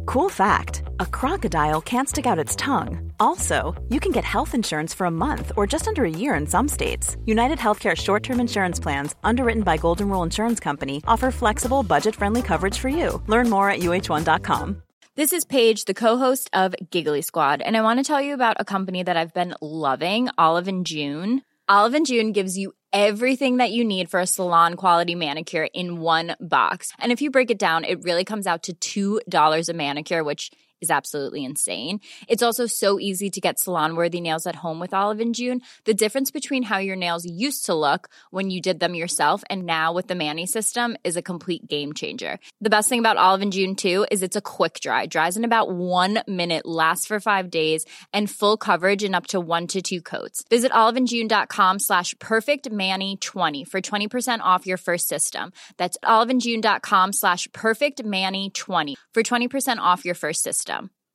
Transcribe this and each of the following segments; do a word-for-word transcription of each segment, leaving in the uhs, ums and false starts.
Cool fact, a crocodile can't stick out its tongue. Also, you can get health insurance for a month or just under a year in some states. United Healthcare short-term insurance plans, underwritten by Golden Rule Insurance Company, offer flexible, budget-friendly coverage for you. Learn more at U H one dot com. This is Paige, the co-host of Giggly Squad, and I want to tell you about a company that I've been loving, Olive and June. Olive and June gives you everything that you need for a salon-quality manicure in one box. And if you break it down, it really comes out to two dollars a manicure, which is absolutely insane. It's also so easy to get salon-worthy nails at home with Olive and June. The difference between how your nails used to look when you did them yourself and now with the Mani system is a complete game changer. The best thing about Olive and June, too, is it's a quick dry. Dries in about one minute, lasts for five days, and full coverage in up to one to two coats. Visit oliveandjune.com slash perfectmani20 for twenty percent off your first system. That's oliveandjune.com slash perfectmani20 for twenty percent off your first system.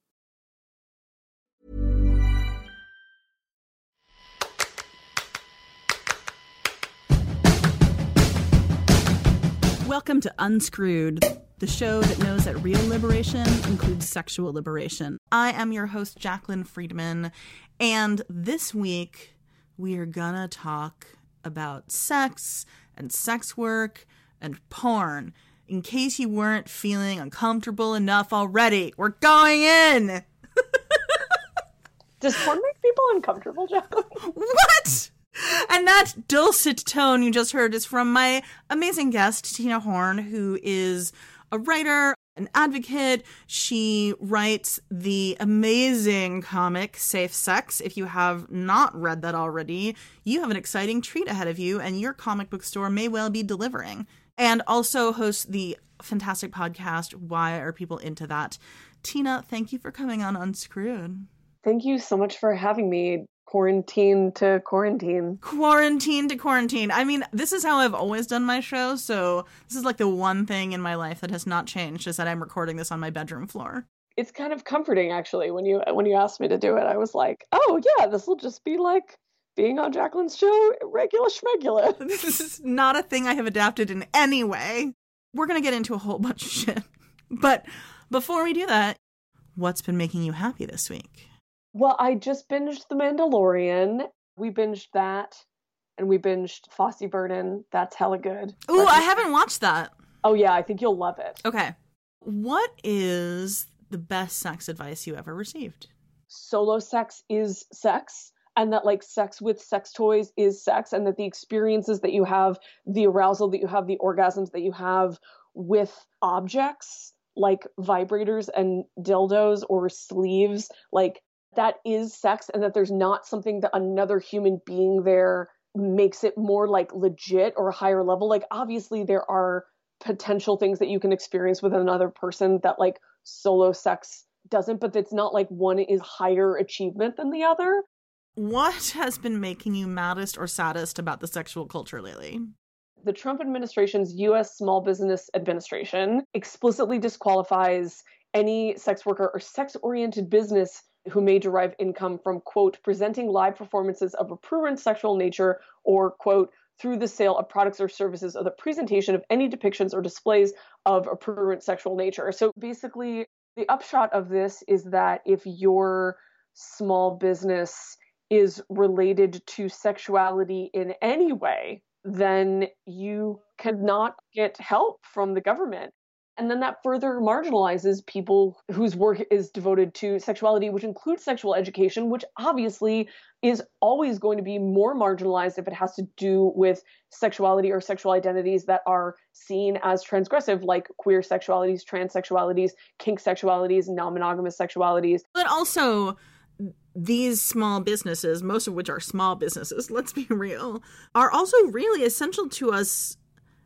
Welcome to Unscrewed, the show that knows that real liberation includes sexual liberation. I am your host, Jaclyn Friedman, and this week we are gonna talk about sex and sex work and porn. In case you weren't feeling uncomfortable enough already, we're going in! Does porn make people uncomfortable, Jaclyn? What? And that dulcet tone you just heard is from my amazing guest, Tina Horn, who is a writer, an advocate. She writes the amazing comic Safe Sex. If you have not read that already, you have an exciting treat ahead of you, and your comic book store may well be delivering. And also hosts the fantastic podcast, Why Are People Into That? Tina, thank you for coming on Unscrewed. Thank you so much for having me. Quarantine to quarantine. Quarantine to quarantine. I mean, this is how I've always done my show, so this is like the one thing in my life that has not changed, is that I'm recording this on my bedroom floor. It's kind of comforting, actually. When you when you asked me to do it, I was like, oh, yeah, this will just be like being on Jaclyn's show, regular schmegula. This is not a thing I have adapted in any way. We're going to get into a whole bunch of shit. But before we do that, what's been making you happy this week? Well, I just binged The Mandalorian. We binged that, and we binged Fosse Verdon. That's hella good. Ooh, I haven't watched that. Oh, yeah, I think you'll love it. Okay. What is the best sex advice you ever received? Solo sex is sex. And that, like, sex with sex toys is sex, and that the experiences that you have, the arousal that you have, the orgasms that you have with objects, like vibrators and dildos or sleeves, like, that is sex, and that there's not something that another human being there makes it more, like, legit or a higher level. Like, obviously, there are potential things that you can experience with another person that, like, solo sex doesn't, but it's not like one is higher achievement than the other. What has been making you maddest or saddest about the sexual culture lately? The Trump administration's U S Small Business Administration explicitly disqualifies any sex worker or sex-oriented business who may derive income from, quote, presenting live performances of a prurient sexual nature or, quote, through the sale of products or services or the presentation of any depictions or displays of a prurient sexual nature. So basically, the upshot of this is that if your small business is related to sexuality in any way, then you cannot get help from the government. And then that further marginalizes people whose work is devoted to sexuality, which includes sexual education, which obviously is always going to be more marginalized if it has to do with sexuality or sexual identities that are seen as transgressive, like queer sexualities, transsexualities, kink sexualities, non-monogamous sexualities. But also, these small businesses, most of which are small businesses, let's be real, are also really essential to us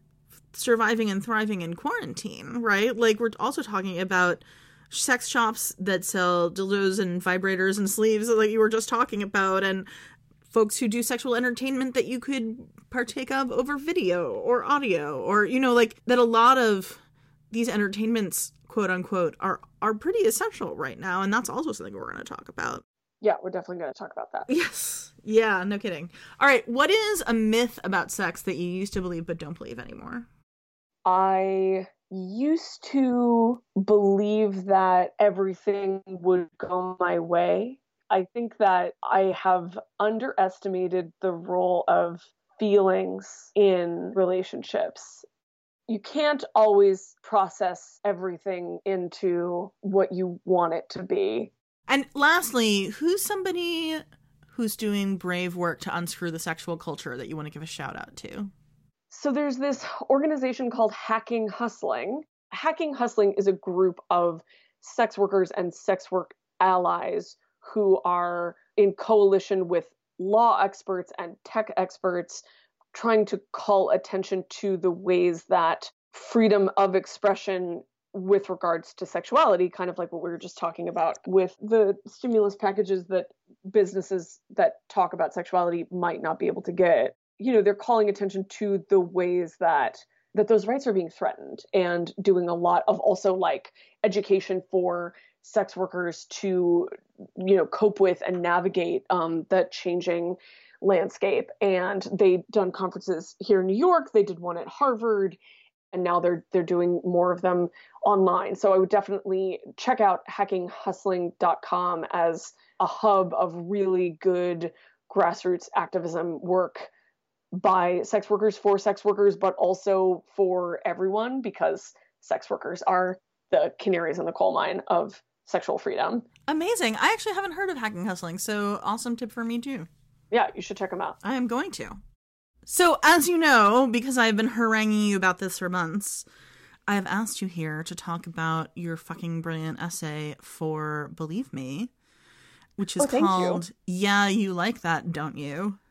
surviving and thriving in quarantine, right? Like, we're also talking about sex shops that sell dildos and vibrators and sleeves, like you were just talking about, and folks who do sexual entertainment that you could partake of over video or audio, or, you know, like, that a lot of these entertainments, quote unquote, are are pretty essential right now, and that's also something we're going to talk about. Yeah, we're definitely going to talk about that. Yes. Yeah, no kidding. All right, what is a myth about sex that you used to believe but don't believe anymore? I used to believe that everything would go my way. I think that I have underestimated the role of feelings in relationships. You can't always process everything into what you want it to be. And lastly, who's somebody who's doing brave work to unscrew the sexual culture that you want to give a shout out to? So there's this organization called Hacking Hustling. Hacking Hustling is a group of sex workers and sex work allies who are in coalition with law experts and tech experts trying to call attention to the ways that freedom of expression with regards to sexuality, kind of like what we were just talking about with the stimulus packages that businesses that talk about sexuality might not be able to get. You know, they're calling attention to the ways that that those rights are being threatened, and doing a lot of also like education for sex workers to, you know, cope with and navigate um, the changing landscape. And they've done conferences here in New York. They did one at Harvard, and now they're they're doing more of them online. So I would definitely check out hacking hustling dot com as a hub of really good grassroots activism work by sex workers for sex workers, but also for everyone, because sex workers are the canaries in the coal mine of sexual freedom. Amazing. I actually haven't heard of Hacking Hustling, so awesome tip for me too. Yeah, you should check them out. I am going to. So, as you know, because I've been haranguing you about this for months, I have asked you here to talk about your fucking brilliant essay for Believe Me, which is oh, called you. Yeah, You Like That, Don't You?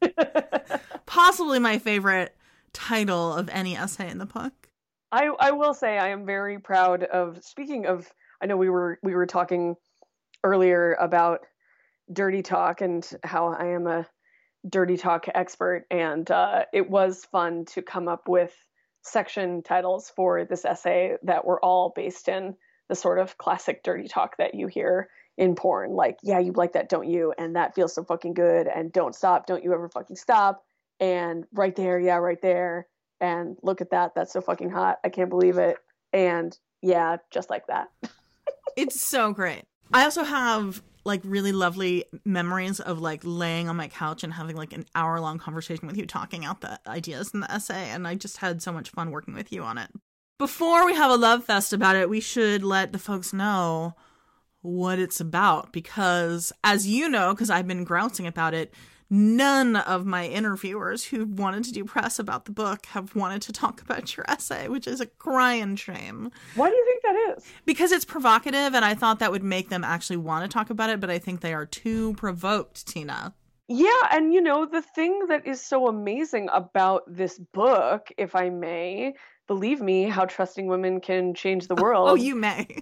Possibly my favorite title of any essay in the book. I, I will say I am very proud of, speaking of, I know we were we were talking earlier about dirty talk and how I am a dirty talk expert, and uh, it was fun to come up with section titles for this essay that were all based in the sort of classic dirty talk that you hear in porn, like, yeah, you like that, don't you? And that feels so fucking good, and don't stop, don't you ever fucking stop, and right there, yeah, right there, and look at that, that's so fucking hot, I can't believe it, and yeah, just like that. It's so great. I also have like really lovely memories of like laying on my couch and having like an hour long conversation with you talking out the ideas in the essay. And I just had so much fun working with you on it. Before we have a love fest about it, we should let the folks know what it's about, because as you know, because I've been grousing about it, none of my interviewers who wanted to do press about the book have wanted to talk about your essay, which is a crying shame. Why do you think that is? Because it's provocative, and I thought that would make them actually want to talk about it, but I think they are too provoked, Tina. Yeah, and you know, the thing that is so amazing about this book, if I may, Believe Me, How Trusting Women Can Change the World. Oh, you may.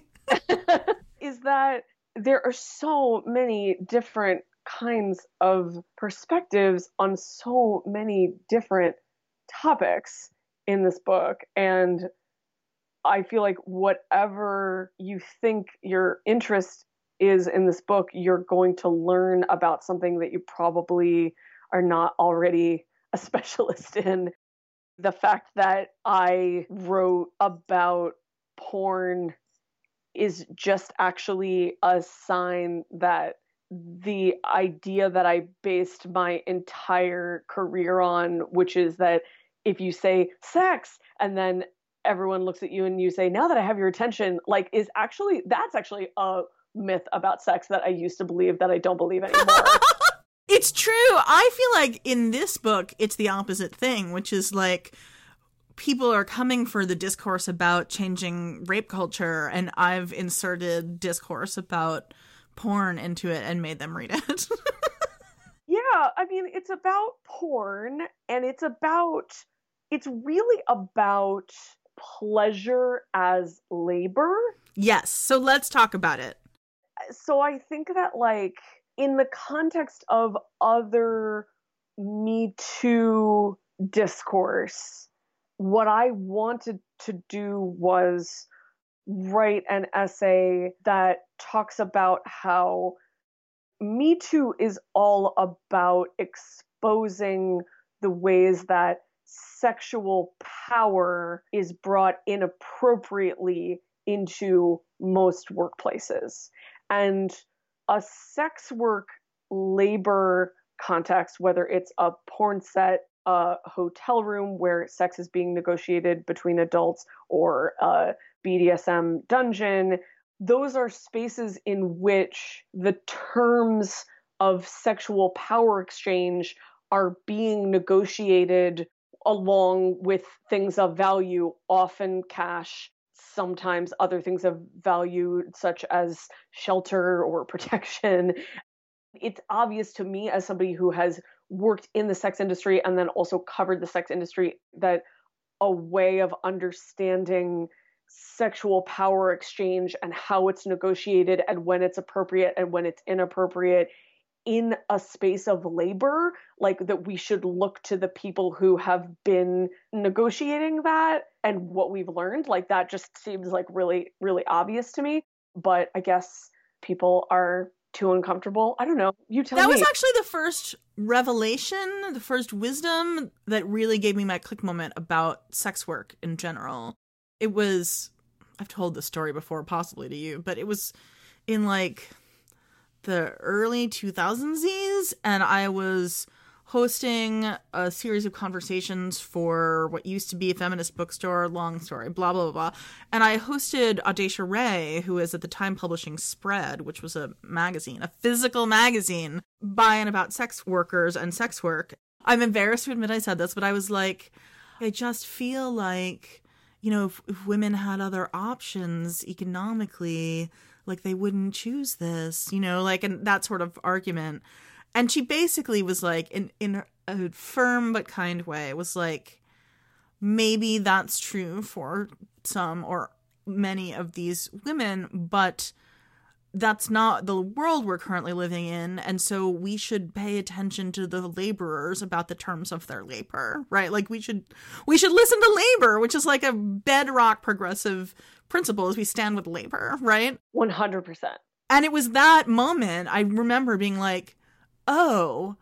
is that there are so many different kinds of perspectives on so many different topics in this book. And I feel like whatever you think your interest is in this book, you're going to learn about something that you probably are not already a specialist in. The fact that I wrote about porn is just actually a sign that the idea that I based my entire career on, which is that if you say sex and then everyone looks at you and you say, now that I have your attention, like, is actually, that's actually a myth about sex that I used to believe that I don't believe anymore. It's true. I feel like in this book, it's the opposite thing, which is like, people are coming for the discourse about changing rape culture, and I've inserted discourse about porn into it and made them read it. Yeah, I mean, it's about porn, and it's about, it's really about pleasure as labor. Yes, so let's talk about it. So I think that, like, in the context of other Me Too discourse, what I wanted to do was write an essay that talks about how Me Too is all about exposing the ways that sexual power is brought inappropriately into most workplaces. And a sex work labor context, whether it's a porn set, a hotel room where sex is being negotiated between adults, or a B D S M dungeon, those are spaces in which the terms of sexual power exchange are being negotiated along with things of value, often cash, sometimes other things of value, such as shelter or protection. It's obvious to me, as somebody who has worked in the sex industry and then also covered the sex industry, that a way of understanding sexual power exchange and how it's negotiated and when it's appropriate and when it's inappropriate in a space of labor, like that we should look to the people who have been negotiating that and what we've learned. Like that just seems like really, really obvious to me. But I guess people are too uncomfortable. I don't know. You tell that me. That was actually the first revelation, the first wisdom that really gave me my click moment about sex work in general. It was, I've told this story before, possibly to you, but it was in like the early two thousands, and I was hosting a series of conversations for what used to be a feminist bookstore, long story, blah, blah, blah, blah. And I hosted Audacia Ray, who is at the time publishing Spread, which was a magazine, a physical magazine by and about sex workers and sex work. I'm embarrassed to admit I said this, but I was like, I just feel like, you know, if, if women had other options economically, like they wouldn't choose this, you know, like, and that sort of argument. And she basically was like, in, in a firm but kind way, was like, maybe that's true for some or many of these women, but that's not the world we're currently living in. And so we should pay attention to the laborers about the terms of their labor, right? Like we should, we should listen to labor, which is like a bedrock progressive principle as we stand with labor, right? one hundred percent. And it was that moment I remember being like, oh,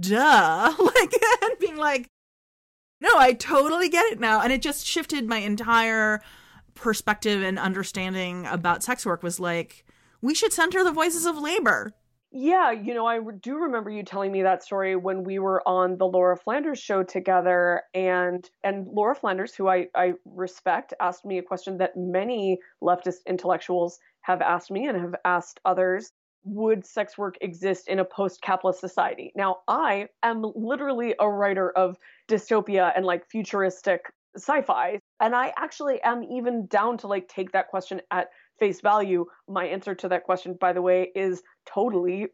duh. Like, and being like, no, I totally get it now. And it just shifted my entire perspective and understanding about sex work. Was like, we should center the voices of labor. Yeah, you know, I do remember you telling me that story when we were on the Laura Flanders show together, and and Laura Flanders, who I, I respect, asked me a question that many leftist intellectuals have asked me and have asked others. Would sex work exist in a post-capitalist society? Now, I am literally a writer of dystopia and like futuristic sci-fi, and I actually am even down to like take that question at face value. My answer to that question, by the way, is totally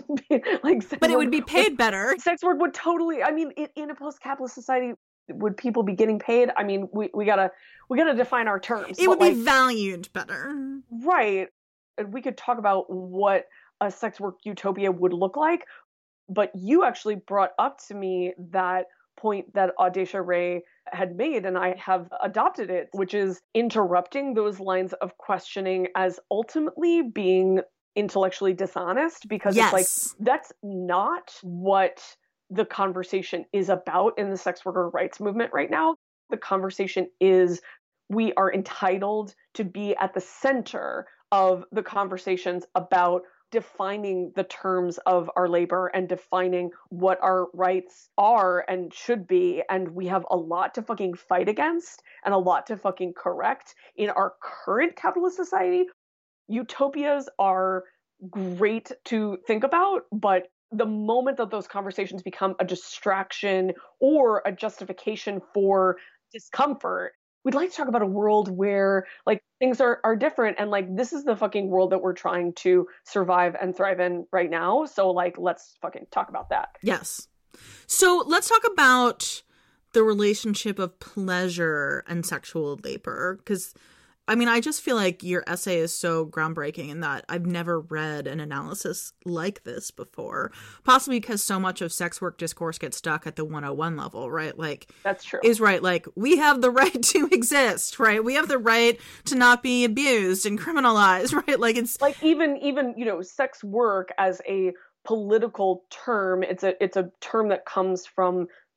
like, but it would be paid better. Sex work would totally, I mean, in, in a post-capitalist society, would people be getting paid? I mean, we, we gotta, we gotta define our terms. It would like, be valued better. Right. And we could talk about what a sex work utopia would look like. But you actually brought up to me that point that Audacia Ray had made, and I have adopted it, which is interrupting those lines of questioning as ultimately being intellectually dishonest, because yes. It's like, that's not what the conversation is about in the sex worker rights movement right now. The conversation is, we are entitled to be at the center of the conversations about defining the terms of our labor and defining what our rights are and should be. And we have a lot to fucking fight against and a lot to fucking correct in our current capitalist society. Utopias are great to think about, but the moment that those conversations become a distraction or a justification for discomfort, we'd like to talk about a world where like things are, are different. And like, this is the fucking world that we're trying to survive and thrive in right now. So like, let's fucking talk about that. Yes. So let's talk about the relationship of pleasure and sexual labor. Because I mean, I just feel like your essay is so groundbreaking in that I've never read an analysis like this before, possibly because so much of sex work discourse gets stuck at the one oh one level, right? Like, that's true. Is right. Like, we have the right to exist, right? We have the right to not be abused and criminalized, right? Like, it's like even, even, you know, sex work as a political term, it's a, it's a term that comes from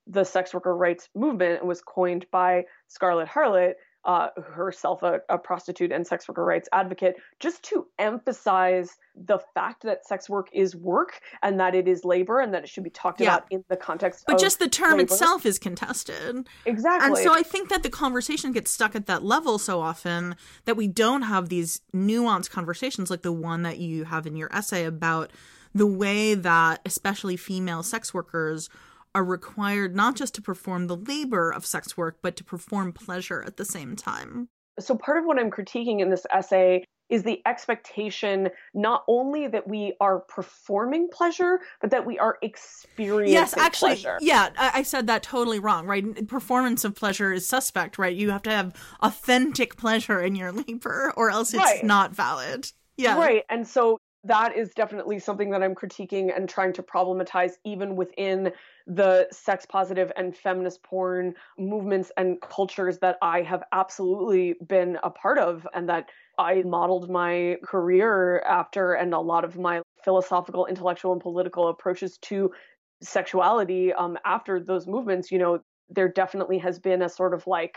the sex worker rights movement and was coined by Scarlett Harlot, uh, herself a, a prostitute and sex worker rights advocate, just to emphasize the fact that sex work is work and that it is labor and that it should be talked Yeah. about in the context But of just the term labor. itself is contested. Exactly. And so I think that the conversation gets stuck at that level so often that we don't have these nuanced conversations like the one that you have in your essay about the way that especially female sex workers are required not just to perform the labor of sex work, but to perform pleasure at the same time. So part of what I'm critiquing in this essay is the expectation not only that we are performing pleasure, but that we are experiencing yes, actually, pleasure. Yeah, I, I said that totally wrong, right? Performance of pleasure is suspect, right? You have to have authentic pleasure in your labor or else it's Right. not valid. Yeah. Right. And so that is definitely something that I'm critiquing and trying to problematize even within the sex positive and feminist porn movements and cultures that I have absolutely been a part of and that I modeled my career after, and a lot of my philosophical, intellectual, and political approaches to sexuality um, after those movements. You know, there definitely has been a sort of like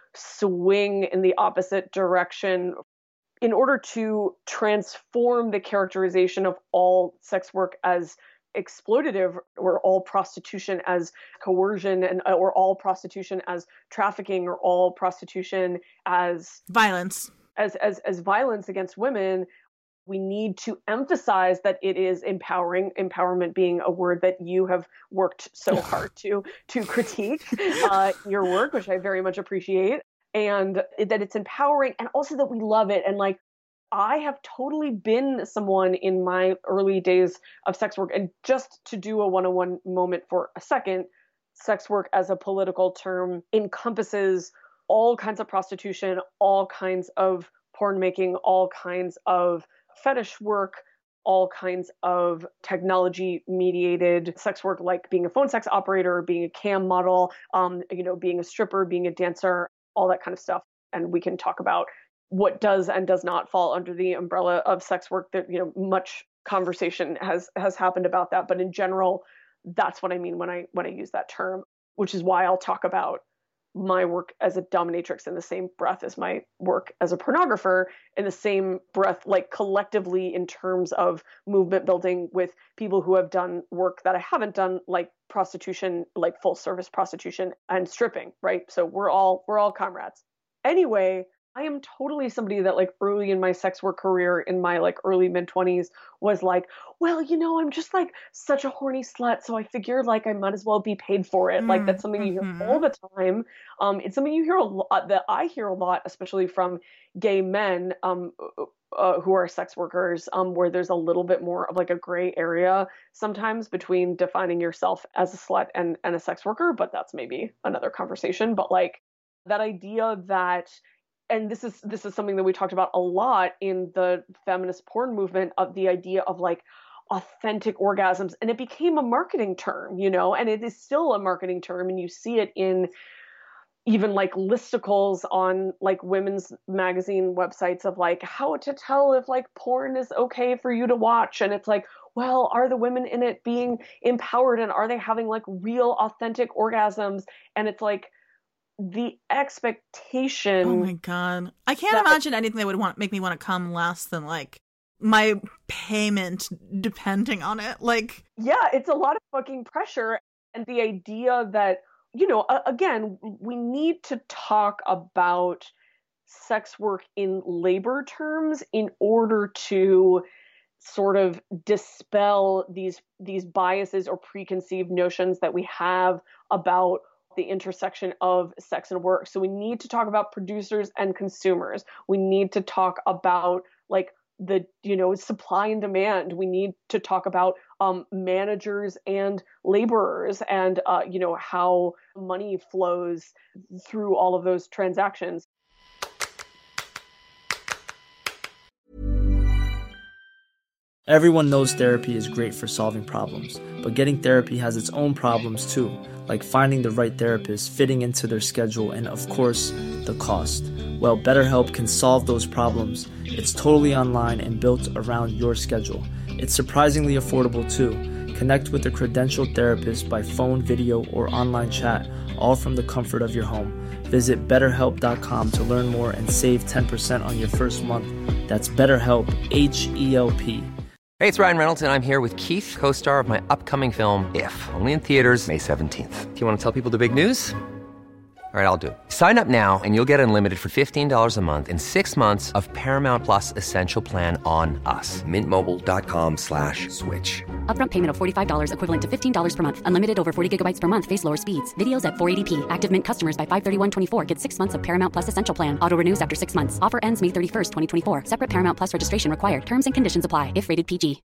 swing in the opposite direction in order to transform the characterization of all sex work as exploitative, or all prostitution as coercion, and or all prostitution as trafficking, or all prostitution as Violence. as as as violence against women. We need to emphasize that it is empowering, empowerment being a word that you have worked so hard to to critique uh, your work, which I very much appreciate. And that it's empowering, and also that we love it. And like, I have totally been someone in my early days of sex work, and just to do a one-on-one moment for a second, sex work as a political term encompasses all kinds of prostitution, all kinds of porn making, all kinds of fetish work, all kinds of technology mediated sex work, like being a phone sex operator, being a cam model, um, you know, being a stripper, being a dancer, all that kind of stuff. And we can talk about what does and does not fall under the umbrella of sex work. That, you know, much conversation has has happened about that. But in general, that's what I mean when I when I use that term, which is why I'll talk about my work as a dominatrix in the same breath as my work as a pornographer, in the same breath, like collectively in terms of movement building with people who have done work that I haven't done, like prostitution, like full service prostitution and stripping, right? So we're all we're all comrades. Anyway, I am totally somebody that like early in my sex work career, in my like early mid twenties, was like, well, you know, I'm just like such a horny slut, so I figured like I might as well be paid for it. Mm, like that's something you mm-hmm. hear all the time. Um, it's something you hear a lot, that I hear a lot, especially from gay men um, uh, who are sex workers, um, where there's a little bit more of like a gray area sometimes between defining yourself as a slut and, and a sex worker. But that's maybe another conversation. But like that idea that, and this is this is something that we talked about a lot in the feminist porn movement, of the idea of like authentic orgasms. And it became a marketing term, you know, and it is still a marketing term. And you see it in even like listicles on like women's magazine websites of like how to tell if like porn is okay for you to watch. And it's like, well, are the women in it being empowered, and are they having like real authentic orgasms? And it's like, the expectation. Oh my god, I can't that, imagine anything that would want make me want to come less than like my payment depending on it. Like, yeah, it's a lot of fucking pressure. And the idea that, you know, uh, again, we need to talk about sex work in labor terms in order to sort of dispel these these biases or preconceived notions that we have about the intersection of sex and work. So we need to talk about producers and consumers. We need to talk about like the, you know, supply and demand. We need to talk about um, managers and laborers, and, uh, you know, how money flows through all of those transactions. Everyone knows therapy is great for solving problems, But getting therapy has its own problems too, like finding the right therapist, fitting into their schedule, and of course, the cost. Well, BetterHelp can solve those problems. It's totally online and built around your schedule. It's surprisingly affordable too. Connect with a credentialed therapist by phone, video, or online chat, all from the comfort of your home. Visit better help dot com to learn more and save ten percent on your first month. That's BetterHelp, H E L P. Hey, it's Ryan Reynolds, and I'm here with Keith, co-star of my upcoming film, If, only in theaters May seventeenth. Do you want to tell people the big news? All right, I'll do it. Sign up now and you'll get unlimited for fifteen dollars a month and six months of Paramount Plus Essential Plan on us. Mint Mobile dot com slash switch. Upfront payment of forty-five dollars equivalent to fifteen dollars per month. Unlimited over forty gigabytes per month. Face lower speeds. Videos at four eighty p. Active Mint customers by five thirty-one twenty-four get six months of Paramount Plus Essential Plan. Auto renews after six months. Offer ends May thirty-first, twenty twenty-four. Separate Paramount Plus registration required. Terms and conditions apply if rated P G.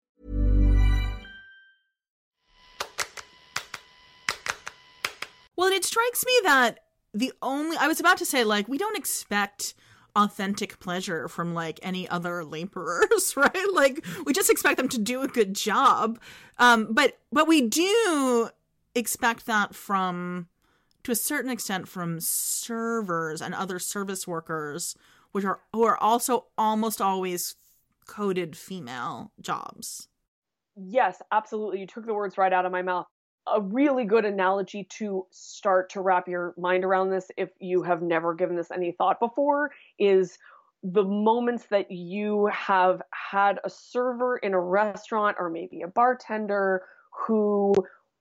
Well, it strikes me that the only, I was about to say, like, we don't expect authentic pleasure from, like, any other laborers, right? Like, we just expect them to do a good job. Um, but, but we do expect that from, to a certain extent, from servers and other service workers, which are, who are also almost always coded female jobs. Yes, absolutely. You took the words right out of my mouth. A really good analogy to start to wrap your mind around this, if you have never given this any thought before, is the moments that you have had a server in a restaurant or maybe a bartender who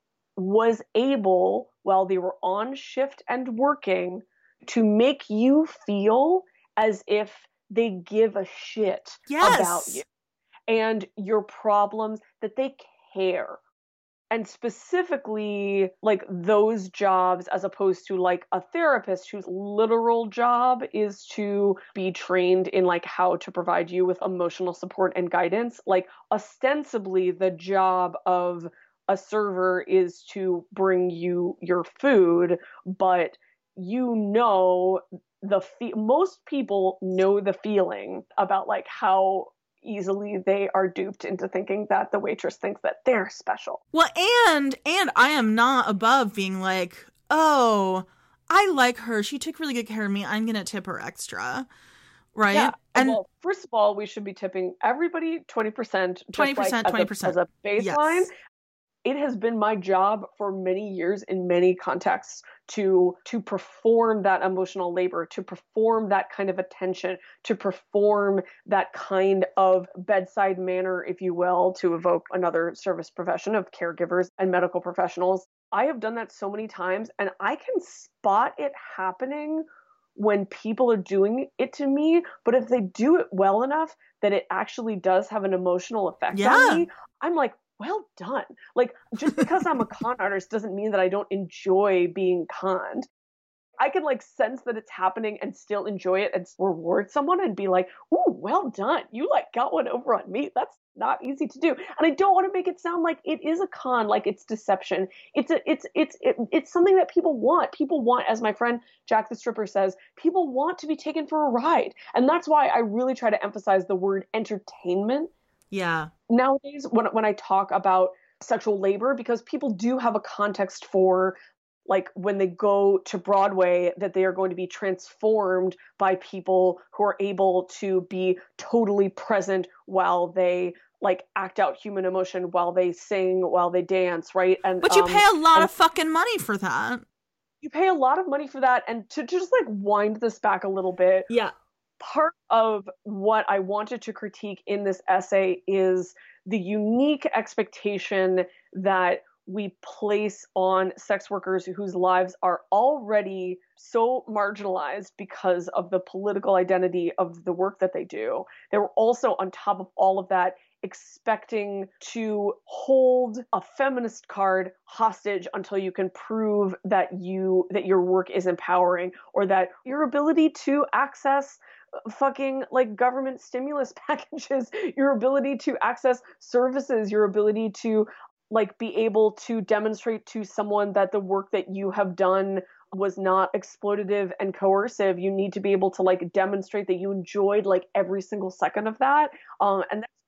was able, while they were on shift and working, to make you feel as if they give a shit Yes. about you and your problems, that they care. And specifically, like, those jobs, as opposed to like a therapist whose literal job is to be trained in like how to provide you with emotional support and guidance. Like, ostensibly, the job of a server is to bring you your food, but you know the fe- most people know the feeling about like how easily they are duped into thinking that the waitress thinks that they're special. Well, and and I am not above being like, oh, I like her. She took really good care of me. I'm going to tip her extra. Right? Yeah. And well, first of all, we should be tipping everybody twenty percent. twenty percent, like twenty percent. As a, as a baseline. Yes. It has been my job for many years in many contexts to to perform that emotional labor, to perform that kind of attention, to perform that kind of bedside manner, if you will, to evoke another service profession of caregivers and medical professionals. I have done that so many times, and I can spot it happening when people are doing it to me. But if they do it well enough that it actually does have an emotional effect Yeah. on me, I'm like, well done. Like, just because I'm a con artist doesn't mean that I don't enjoy being conned. I can like sense that it's happening and still enjoy it and reward someone and be like, ooh, well done. You like got one over on me. That's not easy to do. And I don't want to make it sound like it is a con, like it's deception. It's a, it's, it's, it, it's something that people want. People want, as my friend Jack the Stripper says, people want to be taken for a ride. And that's why I really try to emphasize the word entertainment. yeah. Nowadays, when when I talk about sexual labor, because people do have a context for, like, when they go to Broadway, that they are going to be transformed by people who are able to be totally present while they like act out human emotion, while they sing, while they dance, right? And But you um, pay a lot and of fucking money for that. you pay a lot of money for that. And to, to just like wind this back a little bit, Yeah. part of what I wanted to critique in this essay is the unique expectation that we place on sex workers whose lives are already so marginalized because of the political identity of the work that they do. They were also, on top of all of that, expecting to hold a feminist card hostage until you can prove that you that your work is empowering, or that your ability to access fucking like government stimulus packages, your ability to access services, your ability to like be able to demonstrate to someone that the work that you have done was not exploitative and coercive. You need to be able to like demonstrate that you enjoyed like every single second of that. Um, and that's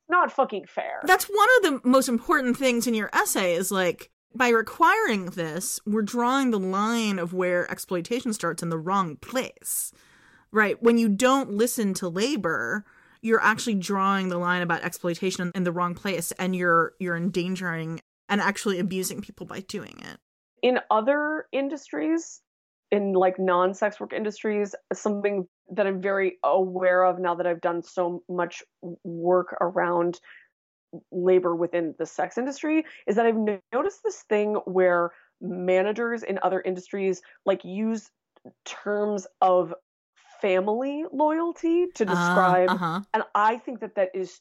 not fucking fair. That's one of the most important things in your essay is like, by requiring this, we're drawing the line of where exploitation starts in the wrong place, right? When you don't listen to labor, you're actually drawing the line about exploitation in the wrong place, and you're you're endangering and actually abusing people by doing it. In other industries, in like non-sex work industries, something that I'm very aware of now that I've done so much work around labor within the sex industry is that I've noticed this thing where managers in other industries like use terms of family loyalty to describe, uh, uh-huh. and I think that that is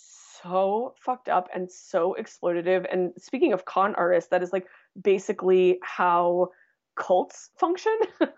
so fucked up and so exploitative. And speaking of con artists, that is like basically how cults function.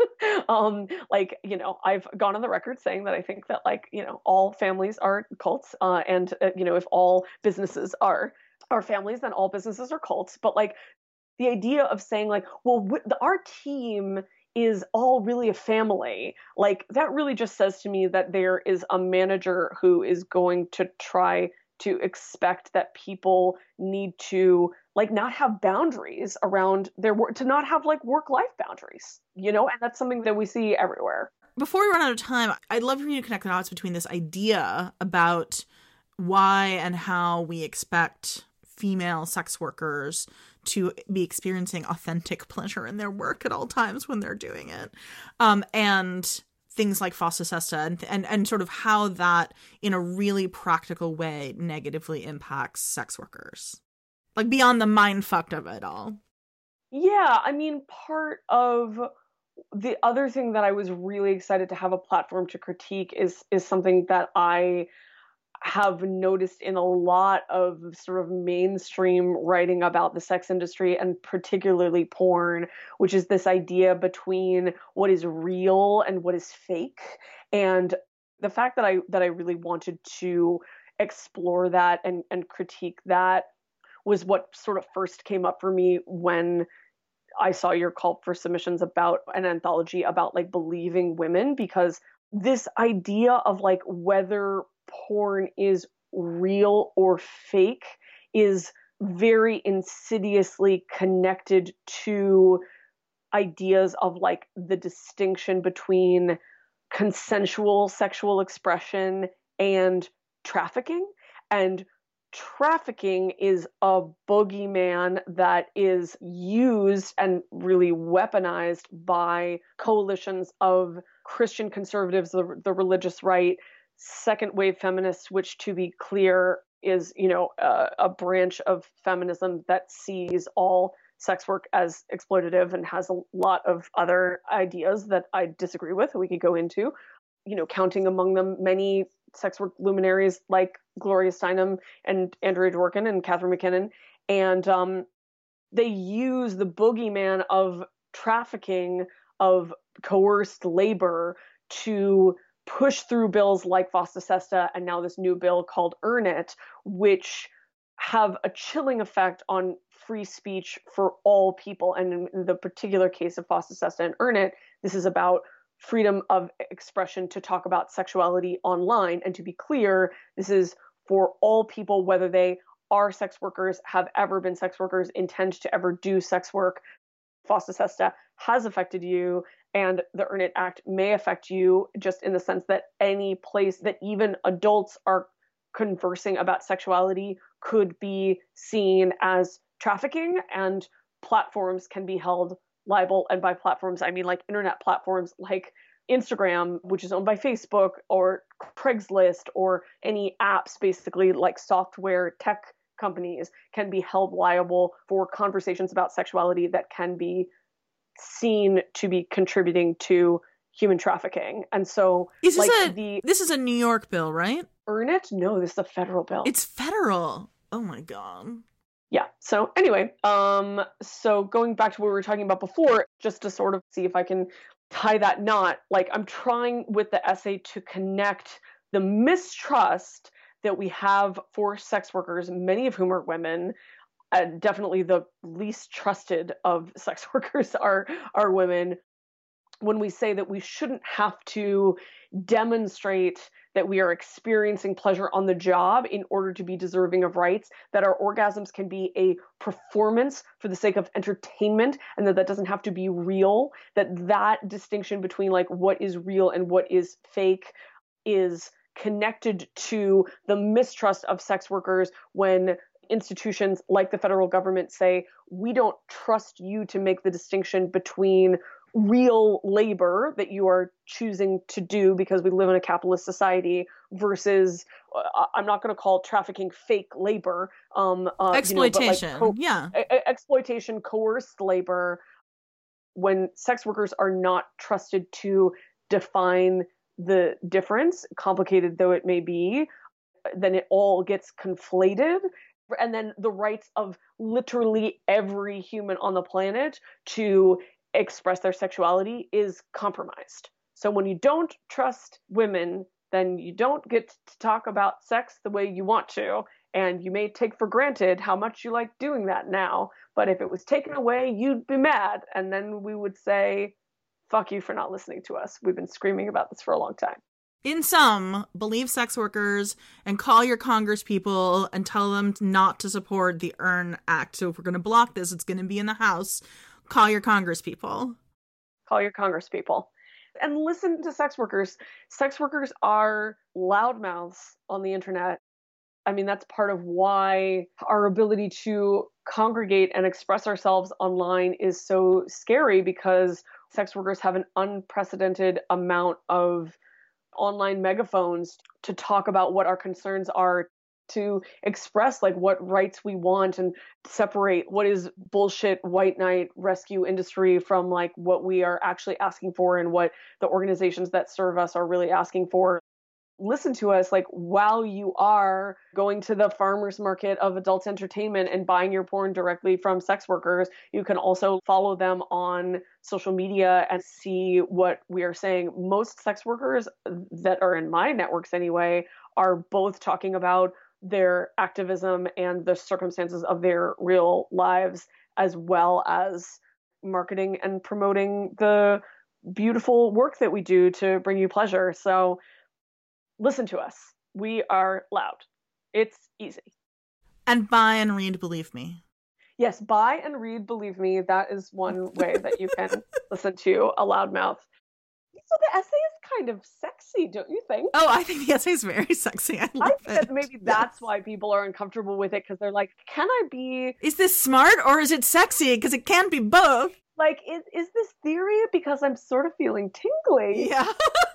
um like you know I've gone on the record saying that I think that like you know all families are cults, uh and uh, you know if all businesses are are families, then all businesses are cults. But like the idea of saying like, well, w- the, our team is all really a family, like that really just says to me that there is a manager who is going to try to expect that people need to like not have boundaries around their work, to not have like work-life boundaries, you know, and that's something that we see everywhere. Before we run out of time, I'd love for you to connect the dots between this idea about why and how we expect female sex workers to be experiencing authentic pleasure in their work at all times when they're doing it, um, and things like Fosta Sesta, and, and and sort of how that in a really practical way negatively impacts sex workers, like beyond the mind fucked of it all. Yeah, I mean, part of the other thing that I was really excited to have a platform to critique is is something that I have noticed in a lot of sort of mainstream writing about the sex industry, and particularly porn, which is this idea between what is real and what is fake. And the fact that I that I really wanted to explore that and, and critique that was what sort of first came up for me when I saw your call for submissions about an anthology about like believing women, because this idea of like whether porn is real or fake is very insidiously connected to ideas of like the distinction between consensual sexual expression and trafficking. And trafficking is a boogeyman that is used and really weaponized by coalitions of Christian conservatives, the, the religious right, second wave feminists, which, to be clear, is, you know, uh, a branch of feminism that sees all sex work as exploitative and has a lot of other ideas that I disagree with, we could go into, you know, counting among them many sex work luminaries like Gloria Steinem and Andrea Dworkin and Catherine McKinnon. And um, they use the boogeyman of trafficking, of coerced labor, to push through bills like Fosta Sesta and now this new bill called Earn It, which have a chilling effect on free speech for all people. And in the particular case of Fosta Sesta and Earn It, this is about freedom of expression to talk about sexuality online. And to be clear, this is for all people, whether they are sex workers, have ever been sex workers, intend to ever do sex work. Fosta Sesta has affected you, and the Earn It Act may affect you, just in the sense that any place that even adults are conversing about sexuality could be seen as trafficking, and platforms can be held liable. And by platforms, I mean like internet platforms like Instagram, which is owned by Facebook, or Craigslist, or any apps, basically like software tech companies, can be held liable for conversations about sexuality that can be seen to be contributing to human trafficking. And so is this like a, the this is a New York bill, right? Earn It? No, this is a federal bill. It's federal. Oh my God. Yeah. So anyway, um, so going back to what we were talking about before, just to sort of see if I can tie that knot, like I'm trying with the essay to connect the mistrust that we have for sex workers, many of whom are women. Uh, definitely the least trusted of sex workers are are women, when we say that we shouldn't have to demonstrate that we are experiencing pleasure on the job in order to be deserving of rights, that our orgasms can be a performance for the sake of entertainment, and that that doesn't have to be real, that that distinction between like what is real and what is fake is connected to the mistrust of sex workers when institutions like the federal government say, we don't trust you to make the distinction between real labor that you are choosing to do because we live in a capitalist society versus, uh, I'm not going to call trafficking fake labor. Um, uh, exploitation. You know, but like co- yeah. A- exploitation, coerced labor. When sex workers are not trusted to define the difference, complicated though it may be, then it all gets conflated. And then the rights of literally every human on the planet to express their sexuality is compromised. So when you don't trust women, then you don't get to talk about sex the way you want to. And you may take for granted how much you like doing that now. But if it was taken away, you'd be mad. And then we would say, fuck you for not listening to us. We've been screaming about this for a long time. In sum, believe sex workers and call your Congress people and tell them not to support the EARN Act. So if we're going to block this, it's going to be in the House. Call your Congress people. Call your Congress people. And listen to sex workers. Sex workers are loudmouths on the internet. I mean, that's part of why our ability to congregate and express ourselves online is so scary, because sex workers have an unprecedented amount of online megaphones to talk about what our concerns are, to express like what rights we want and separate what is bullshit white knight rescue industry from like what we are actually asking for and what the organizations that serve us are really asking for. Listen to us like while you are going to the farmer's market of adult entertainment and buying your porn directly from sex workers. You can also follow them on social media and see what we are saying. Most sex workers that are in my networks anyway are both talking about their activism and the circumstances of their real lives, as well as marketing and promoting the beautiful work that we do to bring you pleasure. So listen to us. We are loud. It's easy. And buy and read Believe Me. Yes, buy and read Believe Me. That is one way that you can listen to a loudmouth. So the essay is kind of sexy, don't you think? Oh, I think the essay is very sexy. I love I think it. that maybe that's yes. why people are uncomfortable with it, because they're like, can I be... Is this smart or is it sexy? Because it can't be both. Like, is, is this theory because I'm sort of feeling tingly? Yeah.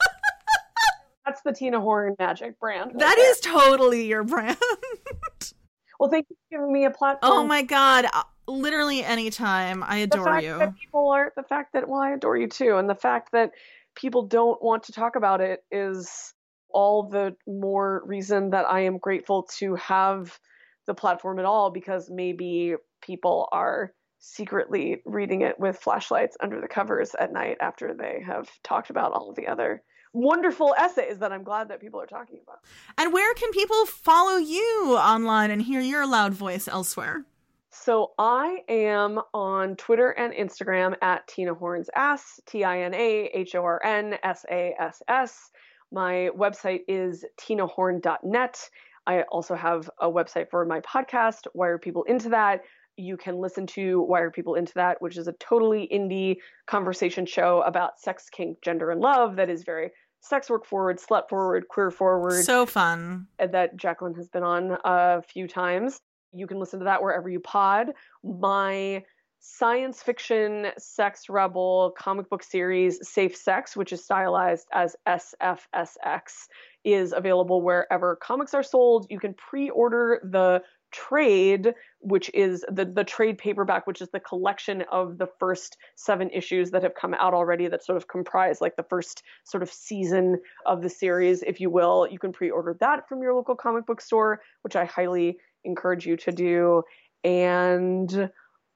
That's the Tina Horn magic brand. Right that there. is totally your brand. Well, thank you for giving me a platform. Oh my God. Literally anytime. I adore the fact you. That people are, the fact that, well, I adore you too. And the fact that people don't want to talk about it is all the more reason that I am grateful to have the platform at all, because maybe people are secretly reading it with flashlights under the covers at night after they have talked about all of the other wonderful essays that I'm glad that people are talking about. And where can people follow you online and hear your loud voice elsewhere? So I am on Twitter and Instagram at Tina Horns Ass, T I N A H O R N S A S S. My website is tina horn dot net. I also have a website for my podcast, Wire People Into That. You can listen to Wire People Into That, which is a totally indie conversation show about sex, kink, gender, and love that is very sex work forward, slut forward, queer forward. So fun. That Jacqueline has been on a few times. You can listen to that wherever you pod. My science fiction sex rebel comic book series, Safe Sex, which is stylized as S F S X, is available wherever comics are sold. You can pre-order the trade, which is the, the trade paperback, which is the collection of the first seven issues that have come out already that sort of comprise like the first sort of season of the series, if you will. You can pre-order that from your local comic book store, which I highly encourage you to do. And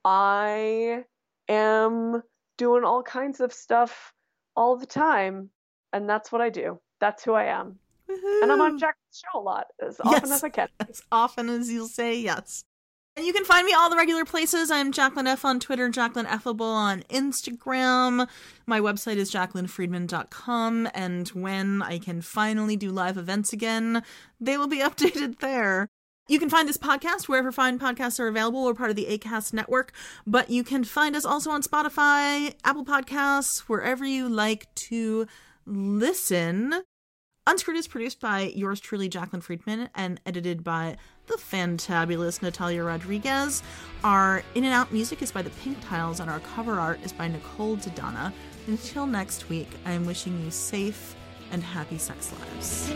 I am doing all kinds of stuff all the time, and that's what I do. That's who I am. Woo-hoo. And I'm on Jack's show a lot, as often yes, as I can. As often as you'll say yes. And you can find me all the regular places. I'm Jacqueline F on Twitter, Jacqueline Effable on Instagram. My website is jacqueline friedman dot com, and when I can finally do live events again, they will be updated there. You can find this podcast wherever fine podcasts are available. We're part of the Acast network, but you can find us also on Spotify, Apple Podcasts, wherever you like to listen. Unscrewed is produced by yours truly, Jacqueline Friedman, and edited by the fantabulous Natalia Rodriguez. Our in and out music is by the Pink Tiles, and our cover art is by Nicole Dodonna. Until next week, I am wishing you safe and happy sex lives.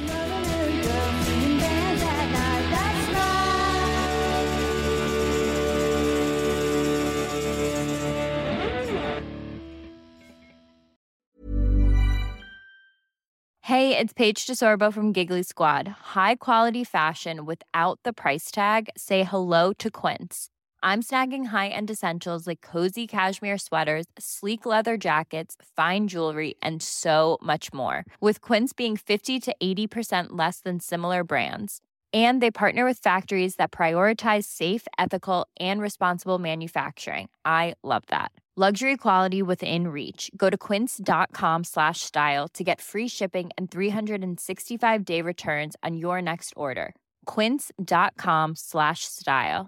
Hey, it's Paige DeSorbo from Giggly Squad. High quality fashion without the price tag. Say hello to Quince. I'm snagging high-end essentials like cozy cashmere sweaters, sleek leather jackets, fine jewelry, and so much more. With Quince being fifty to eighty percent less than similar brands. And they partner with factories that prioritize safe, ethical, and responsible manufacturing. I love that. Luxury quality within reach. Go to quince.com slash style to get free shipping and three sixty-five day returns on your next order. Quince.com slash style.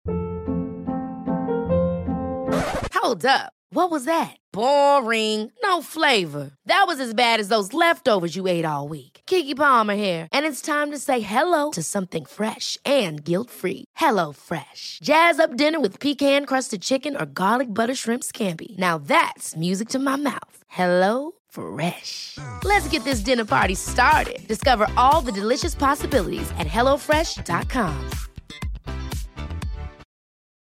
Hold up. What was that? Boring. No flavor. That was as bad as those leftovers you ate all week. Keke Palmer here, and it's time to say hello to something fresh and guilt-free. Hello Fresh. Jazz up dinner with pecan-crusted chicken or garlic butter shrimp scampi. Now that's music to my mouth. Hello Fresh. Let's get this dinner party started. Discover all the delicious possibilities at hello fresh dot com.